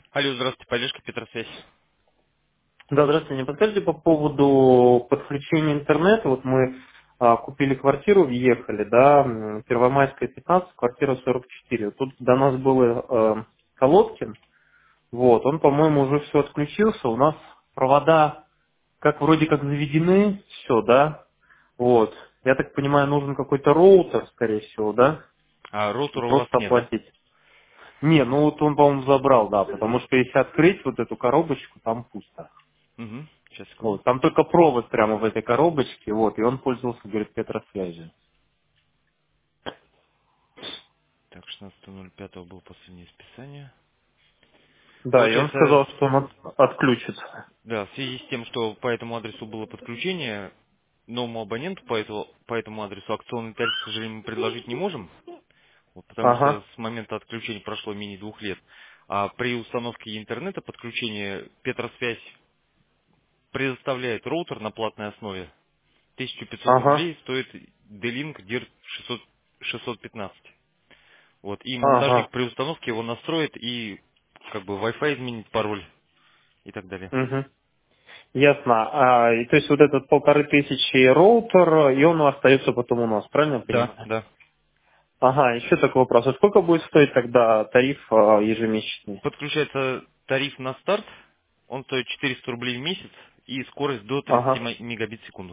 Алло, здравствуйте, поддержка Петросвязь. Да, здравствуйте. Не подскажите по поводу подключения интернета? Вот мы купили квартиру, въехали, да, Первомайская 15, квартира 44. Тут до нас был Колодкин, вот, он, по-моему, уже все отключился. У нас провода как вроде как заведены, все, да, вот. Я так понимаю, нужен какой-то роутер, скорее всего, да, А и роутера у вас просто нет, да? оплатить. Не, ну вот он, по-моему, забрал, да, потому что если открыть вот эту коробочку, там пусто. Угу. Сейчас, секунду. Вот, там только провод прямо в этой коробочке, вот, и он пользовался, говорит, Петросвязью. Так, 16.05 было последнее списание. Да, и он Получается, сказал, что он отключится. да, в связи с тем, что по этому адресу было подключение, новому абоненту по этому адресу акционный тариф, к сожалению, мы предложить не можем, вот, потому что Ага, с момента отключения прошло менее 2 лет. А при установке интернета подключение Петросвязь предоставляет роутер на платной основе. 1500 ага, рублей стоит D-Link DIR 615. Вот, и монтажник ага. при установке его настроит и как бы Wi-Fi изменит пароль и так далее. Угу. Ясно. И то есть вот этот 1500 роутер, и он остается потом у нас, правильно я Да, понимаю? да. Ага, еще такой вопрос. А сколько будет стоить тогда тариф ежемесячный? Подключается тариф на старт, он стоит 400 рублей в месяц и скорость до 30 Ага, мегабит в секунду.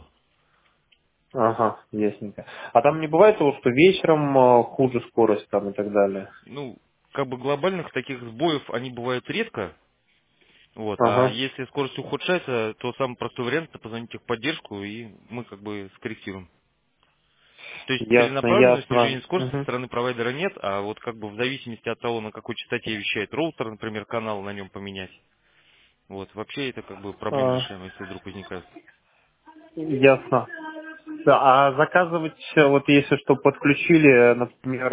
ага, ясненько. А там не бывает того, что вечером хуже скорость там и так далее? Ну, как бы глобальных таких сбоев они бывают редко, вот, а Ага, если скорость ухудшается, то самый простой вариант это позвонить в техподдержку и мы как бы скорректируем. То есть ясно, целенаправленного ясно. снижения скорости со Угу. стороны провайдера нет, а вот как бы в зависимости от того, на какой частоте вещает роутер, например, канал на нем поменять. Вот, вообще это как бы проблема решаемая, если вдруг возникает. Ясно. Да, а заказывать, вот если что, подключили, например,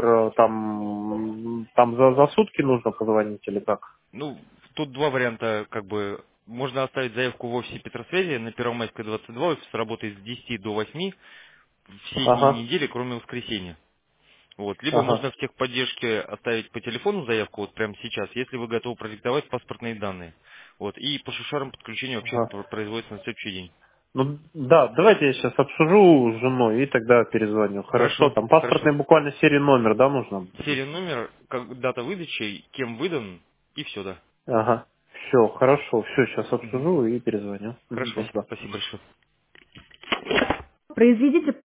там за сутки нужно позвонить или как? Ну, тут два варианта, как бы, можно оставить заявку в офисе Петросвязи на Первомайской 22, офис работает с 10 до 8 все дни Ага, недели, кроме воскресенья. Вот. Либо ага, можно в техподдержке оставить по телефону заявку вот прямо сейчас, если вы готовы продиктовать паспортные данные. Вот. И по шушарам подключение вообще ага. производится на следующий день. Ну да, давайте я сейчас обсужу с женой и тогда перезвоню. Хорошо, Хорошо, там хорошо. паспортный буквально серия номер, да, нужно? Серия номер, как, дата выдачи, кем выдан, и все, да. Ага. Все, хорошо, все, сейчас Мгм. обсужу и перезвоню. Мгм, Хорошо, спасибо. спасибо большое. Произведите